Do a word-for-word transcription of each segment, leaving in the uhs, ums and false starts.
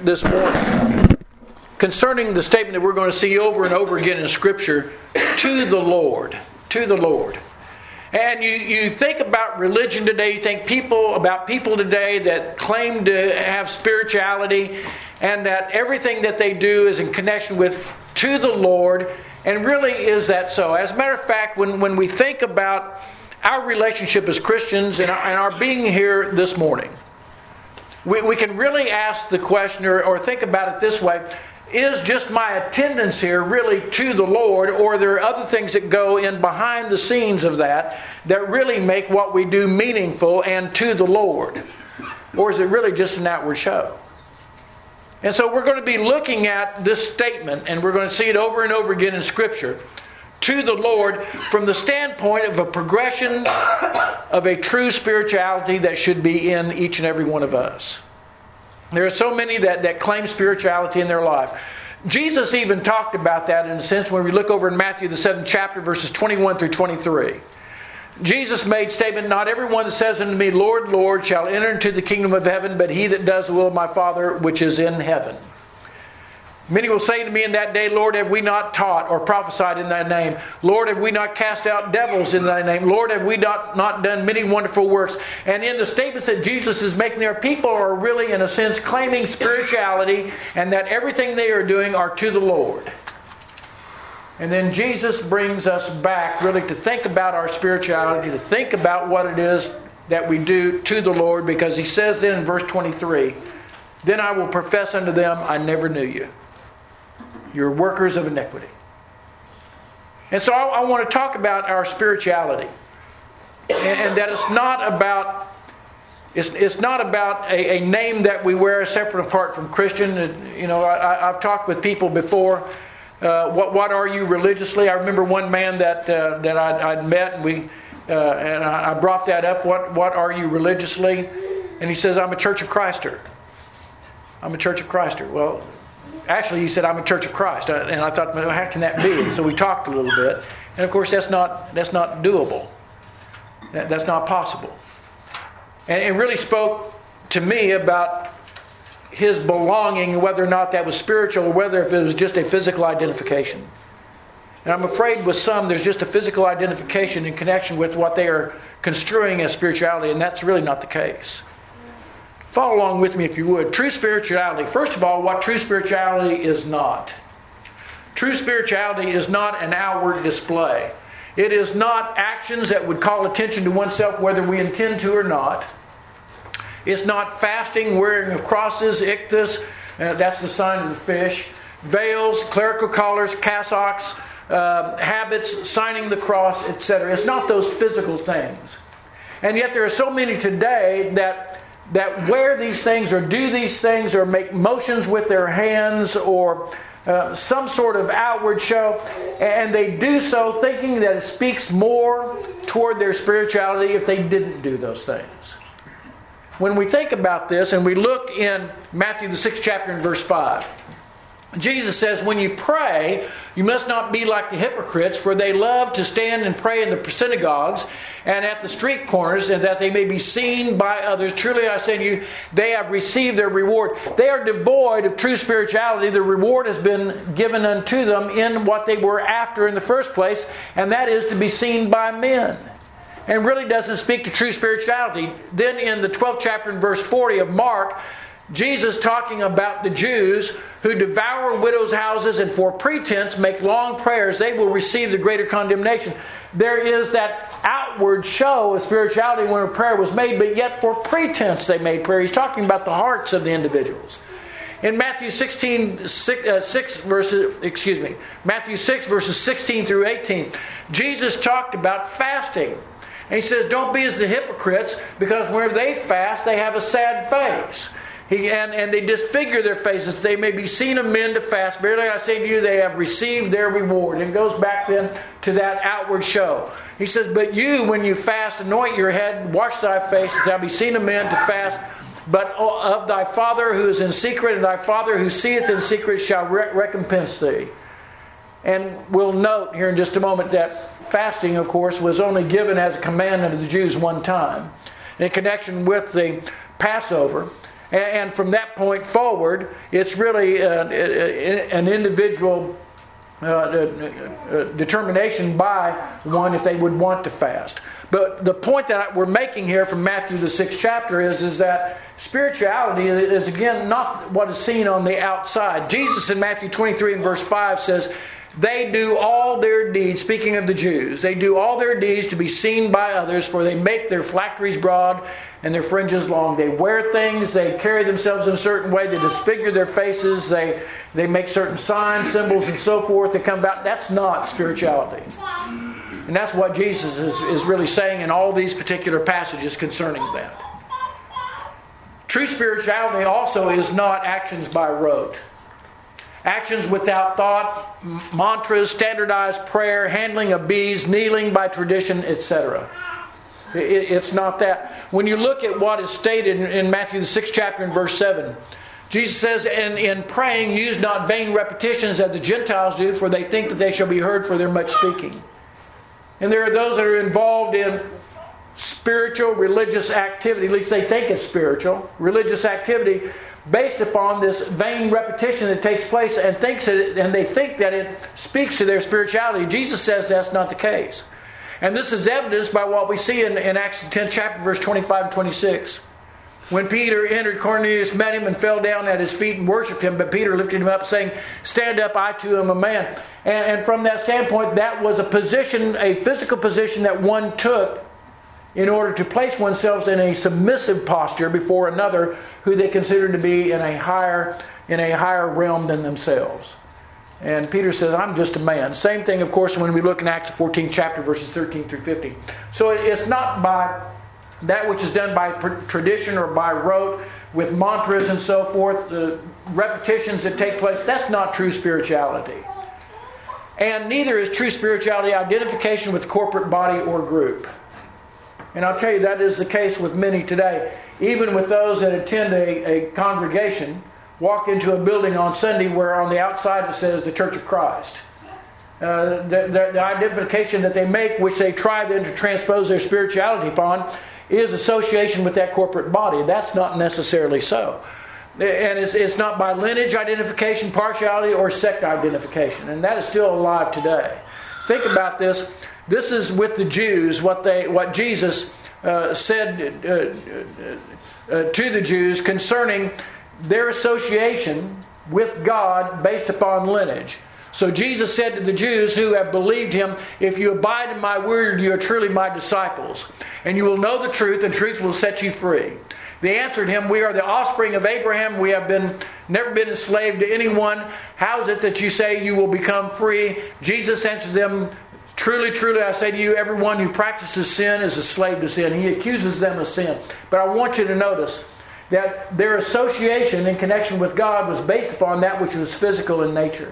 this morning concerning the statement that we're going to see over and over again in Scripture, to the Lord. To the Lord. And you, you think about religion today, you think people about people today that claim to have spirituality and that everything that they do is in connection with to the Lord. And really, is that so? As a matter of fact, when, when we think about our relationship as Christians and our, and our being here this morning, we, we can really ask the question or, or think about it this way. Is just my attendance here really to the Lord, or are there other things that go in behind the scenes of that that really make what we do meaningful and to the Lord? Or is it really just an outward show? And so we're going to be looking at this statement, and we're going to see it over and over again in Scripture, to the Lord, from the standpoint of a progression of a true spirituality that should be in each and every one of us. There are so many that, that claim spirituality in their life. Jesus even talked about that in a sense when we look over in Matthew the seventh chapter, verses twenty-one through twenty-three. Jesus made statement, "Not everyone that says unto me, Lord, Lord, shall enter into the kingdom of heaven, but he that does the will of my Father which is in heaven. Many will say to me in that day, Lord, have we not taught or prophesied in thy name? Lord, have we not cast out devils in thy name? Lord, have we not, not done many wonderful works?" And in the statements that Jesus is making there, people are really, in a sense, claiming spirituality and that everything they are doing are to the Lord. And then Jesus brings us back really to think about our spirituality, to think about what it is that we do to the Lord, because he says then in verse twenty-three, "Then I will profess unto them, I never knew you. You're workers of iniquity." And so I, I want to talk about our spirituality. And, and that it's not about it's, it's not about a, a name that we wear separate and apart from Christian. You know, I, I've talked with people before. Uh, what what are you religiously? I remember one man that uh, that I'd, I'd met, and we uh, and I brought that up. What what are you religiously? And he says, "I'm a Church of Christer. I'm a Church of Christer." Well, actually, he said, "I'm a Church of Christ," and I thought, well, how can that be? And so we talked a little bit, and of course, that's not that's not doable. That, that's not possible. And it really spoke to me about his belonging, whether or not that was spiritual, or whether if it was just a physical identification. And I'm afraid with some, there's just a physical identification in connection with what they are construing as spirituality, and that's really not the case. Follow along with me if you would. True spirituality. First of all, what true spirituality is not. True spirituality is not an outward display. It is not actions that would call attention to oneself whether we intend to or not. It's not fasting, wearing of crosses, ichthus, uh, that's the sign of the fish, veils, clerical collars, cassocks, uh, habits, signing the cross, et cetera. It's not those physical things. And yet there are so many today that that wear these things or do these things or make motions with their hands or uh, some sort of outward show, and they do so thinking that it speaks more toward their spirituality if they didn't do those things. When we think about this and we look in Matthew the sixth chapter and verse five, Jesus says, "When you pray, you must not be like the hypocrites, for they love to stand and pray in the synagogues and at the street corners, and that they may be seen by others. Truly I say to you, they have received their reward." They are devoid of true spirituality. The reward has been given unto them in what they were after in the first place, and that is to be seen by men. And really doesn't speak to true spirituality. Then in the twelfth chapter and verse forty of Mark, Jesus talking about the Jews who devour widows' houses and for pretense make long prayers, they will receive the greater condemnation. There is that outward show of spirituality when a prayer was made, but yet for pretense they made prayer. He's talking about the hearts of the individuals. In Matthew sixteen, six, uh, six verses, excuse me, Matthew six verses sixteen through eighteen, Jesus talked about fasting. And he says, "Don't be as the hypocrites, because where they fast, they have a sad face. He, and, and they disfigure their faces. They may be seen of men to fast. Verily I say to you, they have received their reward." And it goes back then to that outward show. He says, "But you, when you fast, anoint your head, wash thy face, that thou be seen of men to fast. But of thy Father who is in secret, and thy Father who seeth in secret shall re- recompense thee." And we'll note here in just a moment that fasting, of course, was only given as a commandment of the Jews one time in connection with the Passover. And from that point forward, it's really an individual determination by one if they would want to fast. But the point that we're making here from Matthew the sixth chapter is, is that spirituality is again not what is seen on the outside. Jesus in Matthew twenty-three and verse five says, they do all their deeds, speaking of the Jews, they do all their deeds to be seen by others, for they make their phylacteries broad and their fringes long. They wear things, they carry themselves in a certain way, they disfigure their faces, they, they make certain signs, symbols, and so forth that come about. That's not spirituality. And that's what Jesus is, is really saying in all these particular passages concerning that. True spirituality also is not actions by rote. Actions without thought, mantras, standardized prayer, handling of beads, kneeling by tradition, et cetera. It's not that. When you look at what is stated in Matthew the sixth chapter and verse seven, Jesus says, and in praying, use not vain repetitions as the Gentiles do, for they think that they shall be heard for their much speaking. And there are those that are involved in spiritual, religious activity, at least they think it's spiritual, religious activity, based upon this vain repetition that takes place and thinks it, and they think that it speaks to their spirituality. Jesus says that's not the case. And this is evidenced by what we see in, in Acts tenth chapter, verse twenty-five and twenty-six. When Peter entered, Cornelius met him and fell down at his feet and worshipped him. But Peter lifted him up, saying, stand up, I too am a man. And, and from that standpoint, that was a position, a physical position that one took in order to place oneself in a submissive posture before another who they considered to be in a higher in a higher realm than themselves. And Peter says, I'm just a man. Same thing, of course, when we look in Acts fourteenth chapter, verses thirteen through fifteen. So it's not by that which is done by tradition or by rote with mantras and so forth, the repetitions that take place. That's not true spirituality. And neither is true spirituality identification with corporate body or group. And I'll tell you, that is the case with many today. Even with those that attend a, a congregation, walk into a building on Sunday where on the outside it says the Church of Christ. Uh, the, the, the identification that they make, which they try then to transpose their spirituality upon, is association with that corporate body. That's not necessarily so. And it's, it's not by lineage identification, partiality, or sect identification. And that is still alive today. Think about this. This is with the Jews, what they, what Jesus uh, said uh, uh, uh, to the Jews concerning their association with God based upon lineage. So Jesus said to the Jews who have believed Him, if you abide in my word, you are truly my disciples. And you will know the truth, and truth will set you free. They answered Him, we are the offspring of Abraham. We have been never been enslaved to anyone. How is it that you say you will become free? Jesus answered them, truly, truly, I say to you, everyone who practices sin is a slave to sin. He accuses them of sin. But I want you to notice that their association in connection with God was based upon that which was physical in nature.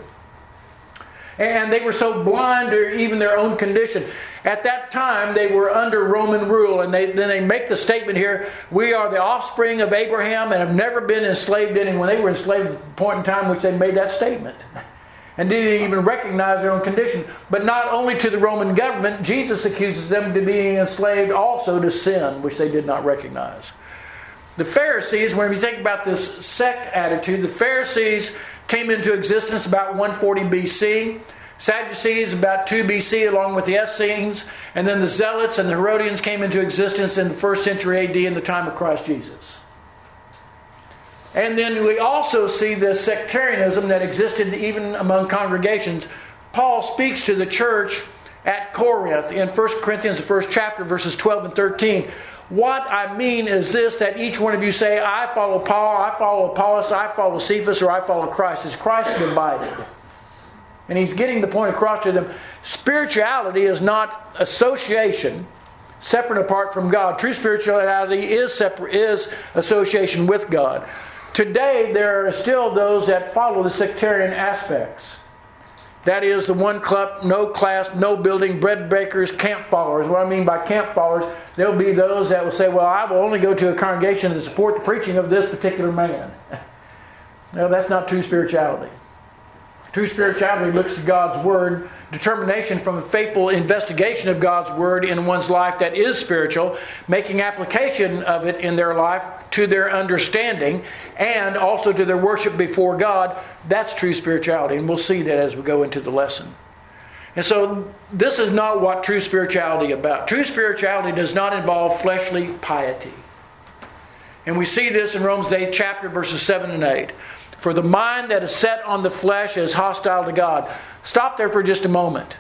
And they were so blind to even their own condition. At that time, they were under Roman rule. And they, then they make the statement here, we are the offspring of Abraham and have never been enslaved to anyone. They were enslaved at the point in time which they made that statement. And didn't even recognize their own condition. But not only to the Roman government, Jesus accuses them of being enslaved also to sin, which they did not recognize. The Pharisees, when you think about this sect attitude, the Pharisees came into existence about one forty B C. Sadducees about two B C along with the Essenes. And then the Zealots and the Herodians came into existence in the first century A D in the time of Christ Jesus. And then we also see this sectarianism that existed even among congregations. Paul speaks to the church at Corinth in First Corinthians, the first chapter, verses twelve and thirteen. What I mean is this, that each one of you say, I follow Paul, I follow Apollos, I follow Cephas, or I follow Christ. Is Christ divided? And he's getting the point across to them. Spirituality is not association separate and apart from God. True spirituality is separate, is association with God. Today, there are still those that follow the sectarian aspects. That is the one club, no class, no building, bread bakers, camp followers. What I mean by camp followers, there'll be those that will say, well, I will only go to a congregation to support the preaching of this particular man. No, that's not true spirituality. True spirituality looks to God's Word, determination from a faithful investigation of God's Word in one's life that is spiritual, making application of it in their life to their understanding and also to their worship before God. That's true spirituality, and we'll see that as we go into the lesson. And so this is not what true spirituality is about. True spirituality does not involve fleshly piety. And we see this in Romans eight chapter verses seven and eight. For the mind that is set on the flesh is hostile to God. Stop there for just a moment.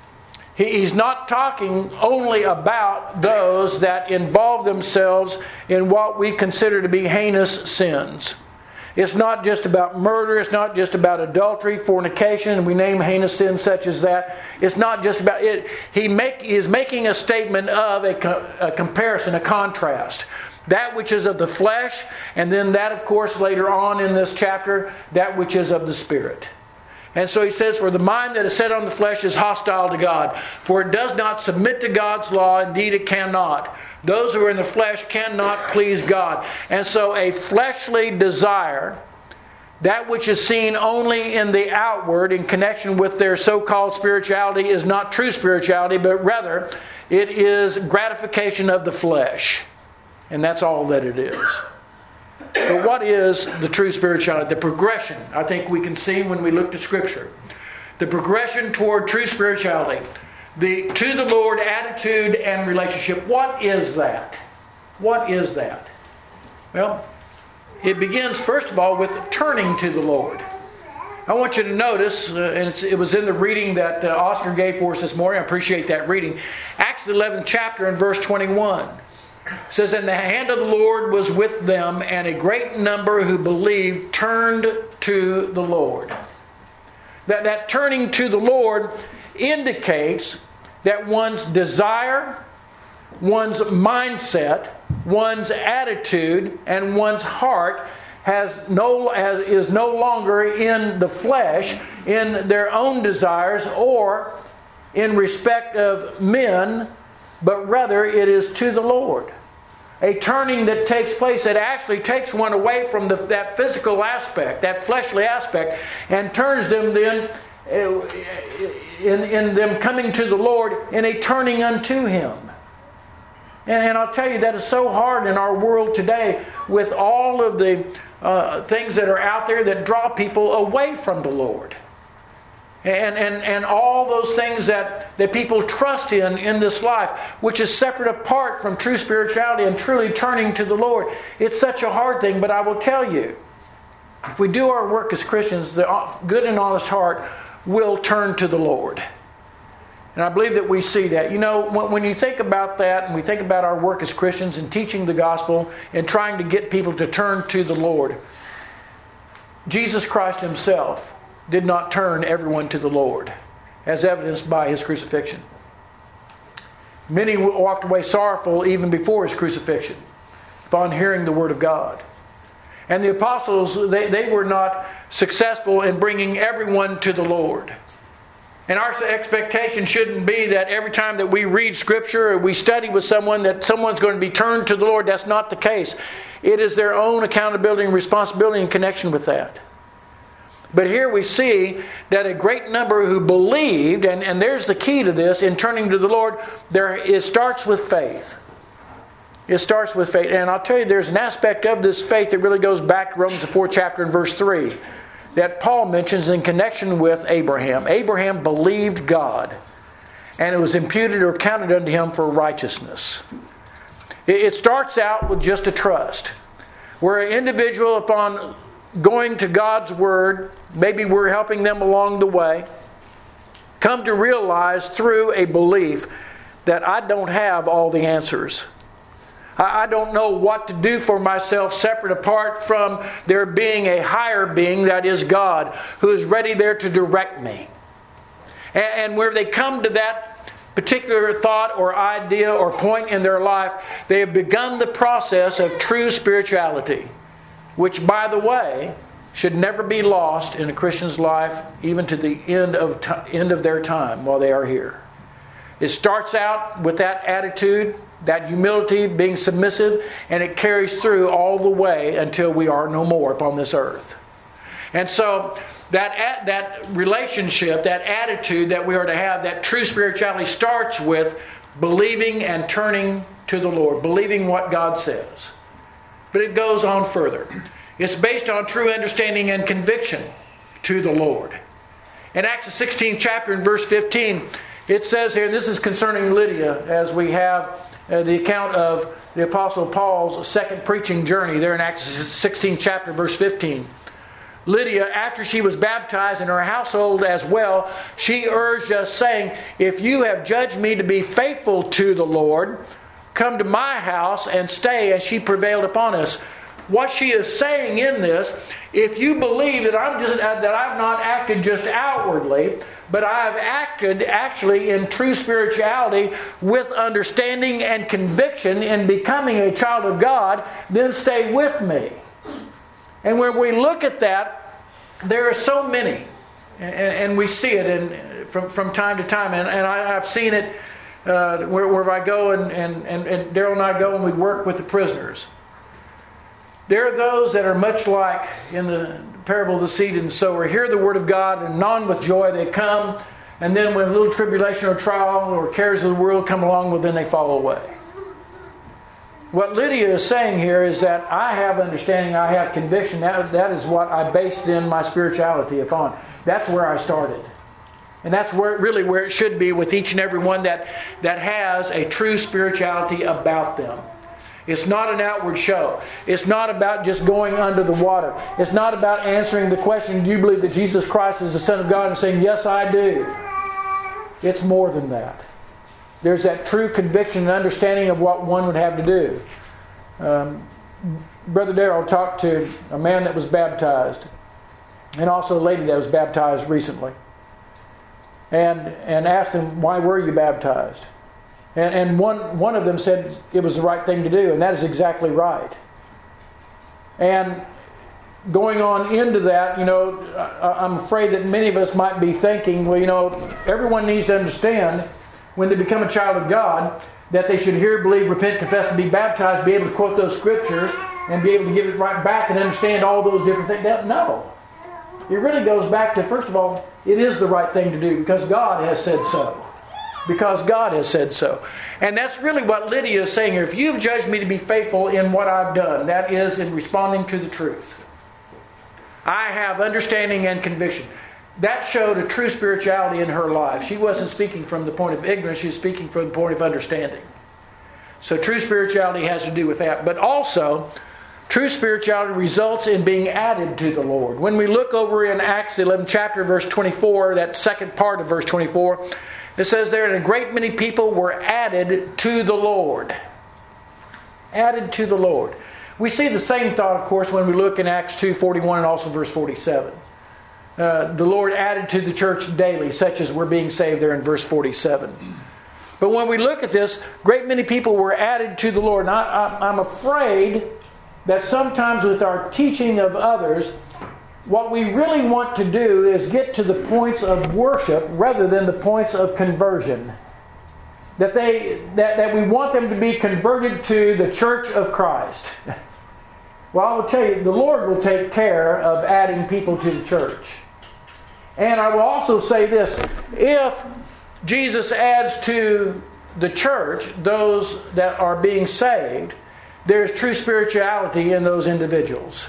He's not talking only about those that involve themselves in what we consider to be heinous sins. It's not just about murder. It's not just about adultery, fornication, and we name heinous sins such as that. It's not just about it. He make, he is making a statement of a, a comparison, a contrast. That which is of the flesh, and then that, of course, later on in this chapter, that which is of the Spirit. And so he says, for the mind that is set on the flesh is hostile to God, for it does not submit to God's law, indeed it cannot. Those who are in the flesh cannot please God. And so a fleshly desire, that which is seen only in the outward in connection with their so-called spirituality, is not true spirituality, but rather it is gratification of the flesh. And that's all that it is. But what is the true spirituality? The progression, I think we can see when we look to Scripture. The progression toward true spirituality. The to the Lord attitude and relationship. What is that? What is that? Well, it begins first of all with turning to the Lord. I want you to notice, uh, and it's, it was in the reading that uh, Oscar gave for us this morning. I appreciate that reading. Acts the eleventh chapter and verse twenty-one. It says, and the hand of the Lord was with them, and a great number who believed turned to the Lord. That, that turning to the Lord indicates that one's desire, one's mindset, one's attitude, and one's heart has no has, is no longer in the flesh, in their own desires, or in respect of men, but rather it is to the Lord. A turning that takes place that actually takes one away from the, that physical aspect, that fleshly aspect, and turns them then in, in them coming to the Lord in a turning unto Him. And, and I'll tell you, that is so hard in our world today with all of the uh, things that are out there that draw people away from the Lord. And, and and all those things that, that people trust in in this life, which is separate apart from true spirituality and truly turning to the Lord. It's such a hard thing, but I will tell you, if we do our work as Christians, the good and honest heart will turn to the Lord. And I believe that we see that. You know, when, when you think about that, and we think about our work as Christians and teaching the gospel and trying to get people to turn to the Lord, Jesus Christ Himself did not turn everyone to the Lord, as evidenced by His crucifixion. Many walked away sorrowful even before His crucifixion, upon hearing the Word of God. And the apostles, they, they were not successful in bringing everyone to the Lord. And our expectation shouldn't be that every time that we read Scripture or we study with someone that someone's going to be turned to the Lord. That's not the case. It is their own accountability and responsibility in connection with that. But here we see that a great number who believed, and, and there's the key to this, in turning to the Lord, there it starts with faith. It starts with faith. And I'll tell you, there's an aspect of this faith that really goes back to Romans the fourth chapter and verse three that Paul mentions in connection with Abraham. Abraham believed God, and it was imputed or counted unto him for righteousness. It, it starts out with just a trust, where an individual, upon going to God's Word, maybe we're helping them along the way, come to realize through a belief that I don't have all the answers. I don't know what to do for myself separate apart from there being a higher being, that is God, who is ready there to direct me. And where they come to that particular thought or idea or point in their life, they have begun the process of true spirituality, which, by the way, should never be lost in a Christian's life, even to the end of t- end of their time while they are here. It starts out with that attitude, that humility, being submissive, and it carries through all the way until we are no more upon this earth. And so that that relationship, that attitude that we are to have, that true spirituality starts with believing and turning to the Lord, believing what God says. But it goes on further. It's based on true understanding and conviction to the Lord. In Acts the sixteenth chapter and verse fifteen, it says here, and this is concerning Lydia, as we have uh, the account of the Apostle Paul's second preaching journey there in Acts sixteenth chapter verse fifteen. Lydia, after she was baptized in her household as well, she urged us, saying, "If you have judged me to be faithful to the Lord, come to my house and stay." And she prevailed upon us. What she is saying in this, if you believe that I'm just that I've not acted just outwardly, but I have acted actually in true spirituality with understanding and conviction in becoming a child of God, then stay with me. And when we look at that, there are so many, and, and we see it in, from, from time to time. And, and I, I've seen it uh, where, where I go and, and, and, and Daryl and I go and we work with the prisoners. There are those that are much like in the parable of the seed and sower. Hear the word of God, and on with joy they come. And then when a little tribulation or trial or cares of the world come along, well, then they fall away. What Lydia is saying here is that I have understanding, I have conviction. That, that is what I based in my spirituality upon. That's where I started. And that's where really where it should be with each and every one that, that has a true spirituality about them. It's not an outward show. It's not about just going under the water. It's not about answering the question, do you believe that Jesus Christ is the Son of God, and saying, yes, I do. It's more than that. There's that true conviction and understanding of what one would have to do. Um, Brother Darrell talked to a man that was baptized, and also a lady that was baptized recently, and and asked him, why were you baptized? And, and one, one of them said it was the right thing to do, and that is exactly right. And going on into that, you know, I, I'm afraid that many of us might be thinking, well, you know, everyone needs to understand when they become a child of God that they should hear, believe, repent, confess, and be baptized, be able to quote those scriptures and be able to give it right back and understand all those different things. No. It really goes back to, first of all, it is the right thing to do because God has said so. Because God has said so. And that's really what Lydia is saying here. If you've judged me to be faithful in what I've done, that is in responding to the truth, I have understanding and conviction. That showed a true spirituality in her life. She wasn't speaking from the point of ignorance. She was speaking from the point of understanding. So true spirituality has to do with that. But also, true spirituality results in being added to the Lord. When we look over in Acts eleventh chapter, verse twenty-four, that second part of verse twenty-four, it says there, and a great many people were added to the Lord. Added to the Lord. We see the same thought, of course, when we look in Acts two forty-one and also verse forty-seven. Uh, the Lord added to the church daily, such as we're being saved there in verse forty-seven. But when we look at this, great many people were added to the Lord. And I, I, I'm afraid that sometimes with our teaching of others, what we really want to do is get to the points of worship rather than the points of conversion. That they that, that we want them to be converted to the church of Christ. Well, I will tell you, the Lord will take care of adding people to the church. And I will also say this, if Jesus adds to the church those that are being saved, there's true spirituality in those individuals.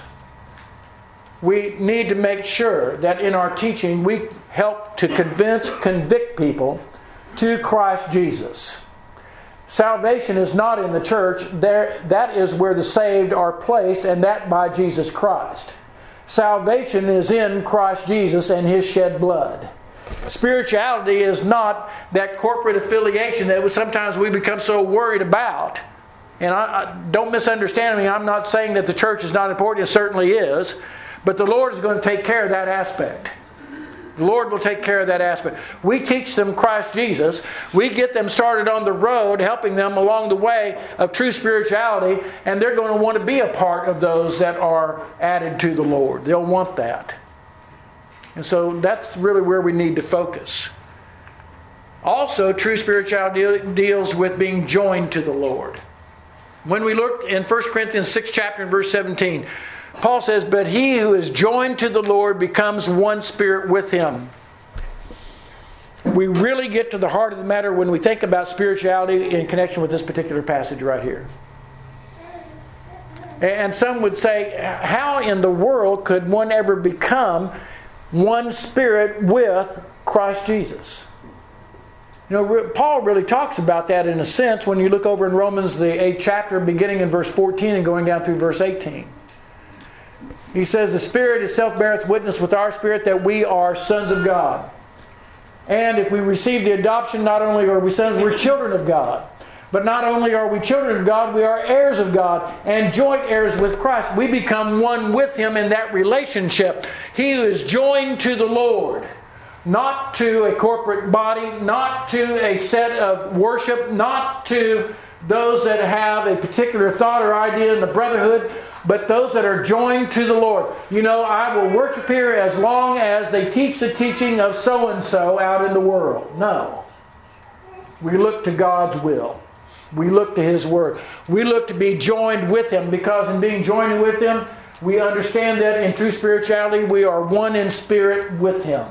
We need to make sure that in our teaching we help to convince, convict people to Christ Jesus. Salvation is not in the church. There, that is where the saved are placed, and that by Jesus Christ. Salvation is in Christ Jesus and His shed blood. Spirituality is not that corporate affiliation that sometimes we become so worried about. And I, I, don't misunderstand me. I'm not saying that the church is not important. It certainly is. But the Lord is going to take care of that aspect. The Lord will take care of that aspect. We teach them Christ Jesus. We get them started on the road, helping them along the way of true spirituality, and they're going to want to be a part of those that are added to the Lord. They'll want that. And so that's really where we need to focus. Also, true spirituality deals with being joined to the Lord. When we look in First Corinthians sixth chapter and verse seventeen, Paul says, but he who is joined to the Lord becomes one spirit with him. We really get to the heart of the matter when we think about spirituality in connection with this particular passage right here. And some would say, how in the world could one ever become one spirit with Christ Jesus? You know, Paul really talks about that in a sense when you look over in Romans, the eighth chapter, beginning in verse fourteen and going down through verse eighteen. He says, the Spirit itself beareth witness with our spirit that we are sons of God. And if we receive the adoption, not only are we sons, we're children of God. But not only are we children of God, we are heirs of God and joint heirs with Christ. We become one with Him in that relationship. He who is joined to the Lord, not to a corporate body, not to a set of worship, not to those that have a particular thought or idea in the brotherhood, but those that are joined to the Lord. You know, I will worship here as long as they teach the teaching of so-and-so out in the world. No. We look to God's will. We look to His Word. We look to be joined with Him, because in being joined with Him, we understand that in true spirituality, we are one in spirit with Him.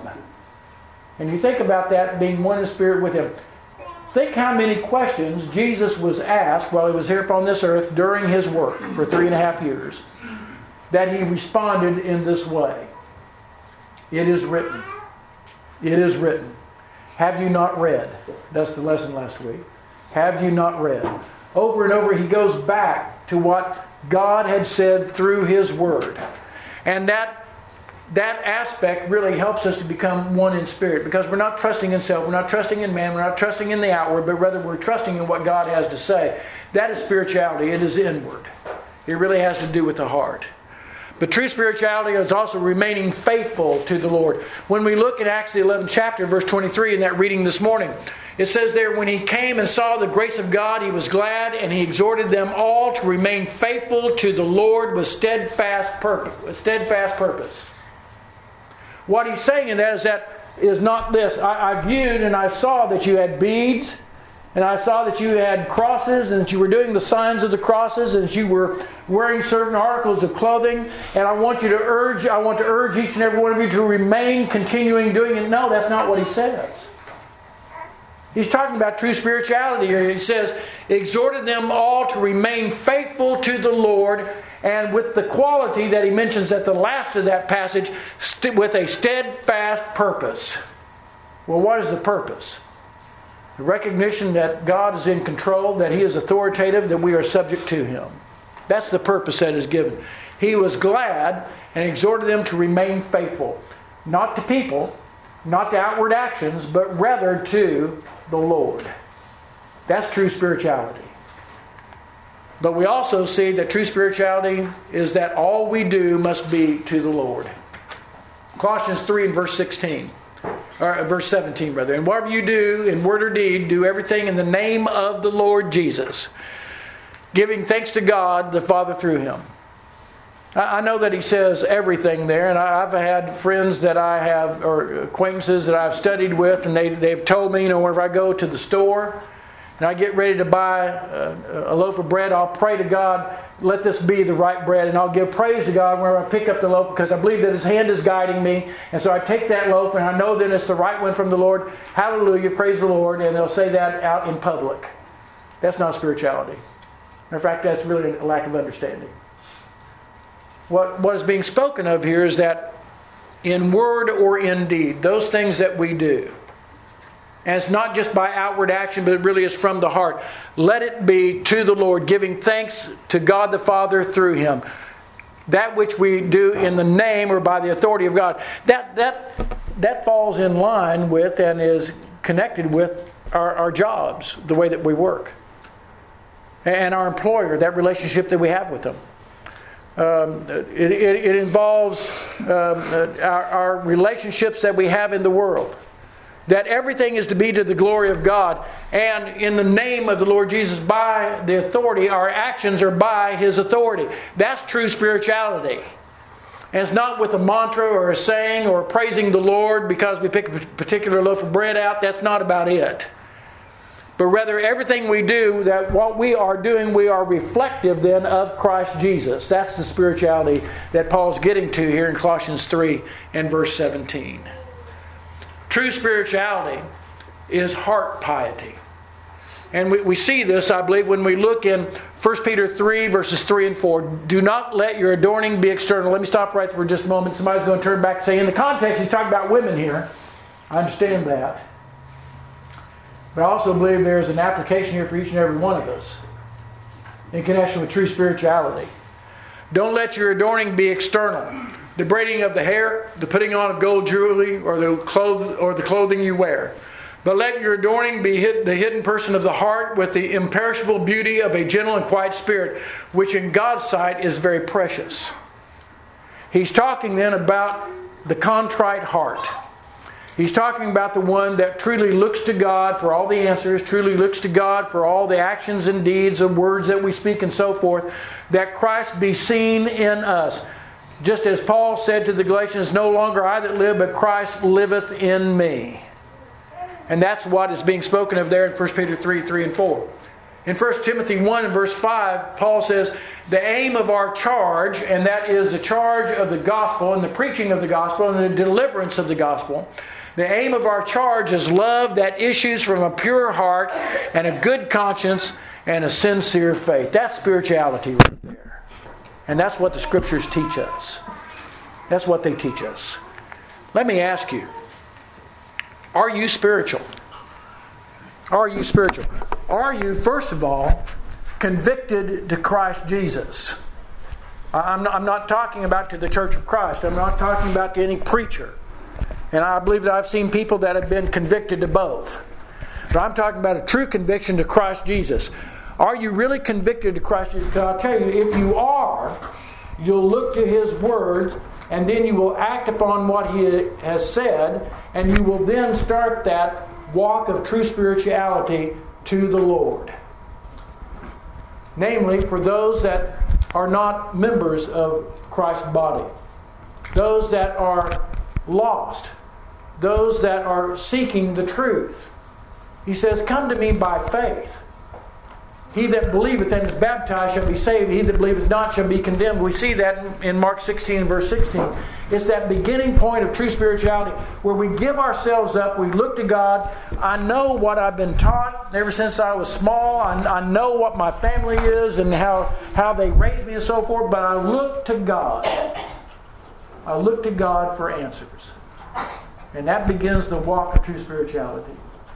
And you think about that, being one in spirit with Him. Think how many questions Jesus was asked while He was here upon this earth during His work for three and a half years, that He responded in this way. It is written. It is written. Have you not read? That's the lesson last week. Have you not read? Over and over He goes back to what God had said through His Word. And that That aspect really helps us to become one in spirit, because we're not trusting in self, we're not trusting in man, we're not trusting in the outward, but rather we're trusting in what God has to say. That is spirituality. It is inward. It really has to do with the heart. But true spirituality is also remaining faithful to the Lord. When we look at Acts the eleventh chapter, verse twenty-three in that reading this morning, it says there, when he came and saw the grace of God, he was glad, and he exhorted them all to remain faithful to the Lord with steadfast purpose. With steadfast purpose. What he's saying in that is that is not this. I, I viewed and I saw that you had beads, and I saw that you had crosses, and that you were doing the signs of the crosses, and that you were wearing certain articles of clothing. And I want you to urge, I want to urge each and every one of you to remain continuing doing it. No, that's not what he says. He's talking about true spirituality here. He says, exhorted them all to remain faithful to the Lord, and with the quality that he mentions at the last of that passage, st- with a steadfast purpose. Well, what is the purpose? The recognition that God is in control, that He is authoritative, that we are subject to Him. That's the purpose that is given. He was glad and exhorted them to remain faithful. Not to people, not to outward actions, but rather to the Lord. That's true spirituality. But we also see that true spirituality is that all we do must be to the Lord. Colossians three and verse sixteen. Or verse seventeen, rather. And whatever you do in word or deed, do everything in the name of the Lord Jesus, giving thanks to God the Father through Him. I know that he says everything there, and I've had friends that I have, or acquaintances that I've studied with, and they, they've told me, you know, whenever I go to the store and I get ready to buy a, a loaf of bread, I'll pray to God, let this be the right bread, and I'll give praise to God whenever I pick up the loaf, because I believe that His hand is guiding me. And so I take that loaf, and I know that it's the right one from the Lord. Hallelujah, praise the Lord, and they'll say that out in public. That's not spirituality. In fact, that's really a lack of understanding. What, what is being spoken of here is that in word or in deed, those things that we do, and it's not just by outward action, but it really is from the heart. Let it be to the Lord, giving thanks to God the Father through Him. That which we do in the name or by the authority of God, that that that falls in line with and is connected with our, our jobs, the way that we work, and our employer, that relationship that we have with them. Um, it, it, it involves um, our, our relationships that we have in the world. That everything is to be to the glory of God. And in the name of the Lord Jesus, by the authority, our actions are by His authority. That's true spirituality. And it's not with a mantra or a saying or praising the Lord because we pick a particular loaf of bread out. That's not about it. but rather everything we do, that what we are doing, we are reflective then of Christ Jesus. That's the spirituality that Paul's getting to here in Colossians three and verse seventeen. True spirituality is heart piety. And we, we see this, I believe, when we look in First Peter three, verses three and four. Do not let your adorning be external. Let me stop right there for just a moment. Somebody's going to turn back and say, in the context, he's talking about women here. I understand that. But I also believe there's an application here for each and every one of us in connection with true spirituality. Don't let your adorning be external. The braiding of the hair, the putting on of gold jewelry, or the clothes, or the clothing you wear. But let your adorning be hid, the hidden person of the heart with the imperishable beauty of a gentle and quiet spirit, which in God's sight is very precious. He's talking then about the contrite heart. He's talking about the one that truly looks to God for all the answers, truly looks to God for all the actions and deeds and words that we speak and so forth, that Christ be seen in us. Just as Paul said to the Galatians, no longer I that live, but Christ liveth in me. And that's what is being spoken of there in First Peter three, three and four. In First Timothy one and verse five, Paul says, the aim of our charge, and that is the charge of the gospel and the preaching of the gospel and the deliverance of the gospel. The aim of our charge is love that issues from a pure heart and a good conscience and a sincere faith. That's spirituality right there. And that's what the Scriptures teach us. That's what they teach us. Let me ask you, are you spiritual? Are you spiritual? Are you, first of all, convicted to Christ Jesus? I'm not, I'm not talking about to the Church of Christ. I'm not talking about to any preacher. And I believe that I've seen people that have been convicted to both. But I'm talking about a true conviction to Christ Jesus. Are you really convicted to Christ Jesus? Because I'll tell you, if you are, you'll look to His Word, and then you will act upon what He has said, and you will then start that walk of true spirituality to the Lord. Namely, for those that are not members of Christ's body. Those that are lost. Those that are seeking the truth. He says, come to me by faith. He that believeth and is baptized shall be saved. He that believeth not shall be condemned. We see that in Mark sixteen and verse sixteen. It's that beginning point of true spirituality where we give ourselves up. We look to God. I know what I've been taught ever since I was small. I, I know what my family is and how, how they raised me and so forth. But I look to God. I look to God for answers. And that begins the walk of true spirituality.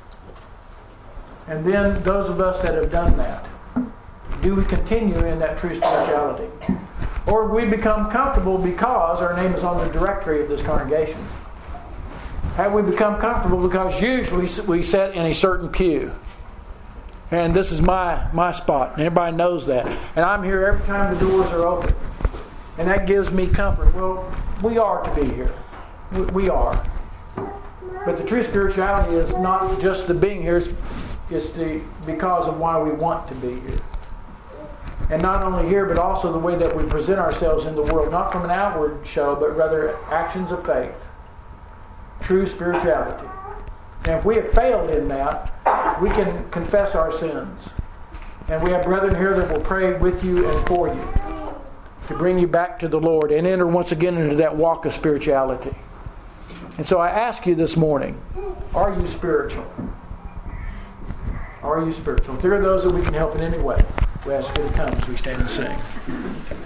And then those of us that have done that, do we continue in that true spirituality? Or we become comfortable because our name is on the directory of this congregation? Have we become comfortable because usually we sit in a certain pew? And this is my, my spot. And everybody knows that. And I'm here every time the doors are open. And that gives me comfort. Well, we are to be here. We, we are. But the true spirituality is not just the being here. It's, it's the because of why we want to be here. And not only here, but also the way that we present ourselves in the world. Not from an outward show, but rather actions of faith. True spirituality. And if we have failed in that, we can confess our sins. And we have brethren here that will pray with you and for you to bring you back to the Lord and enter once again into that walk of spirituality. And so I ask you this morning, are you spiritual? Are you spiritual? If there are those that we can help in any way, we ask you to come as we stand and sing.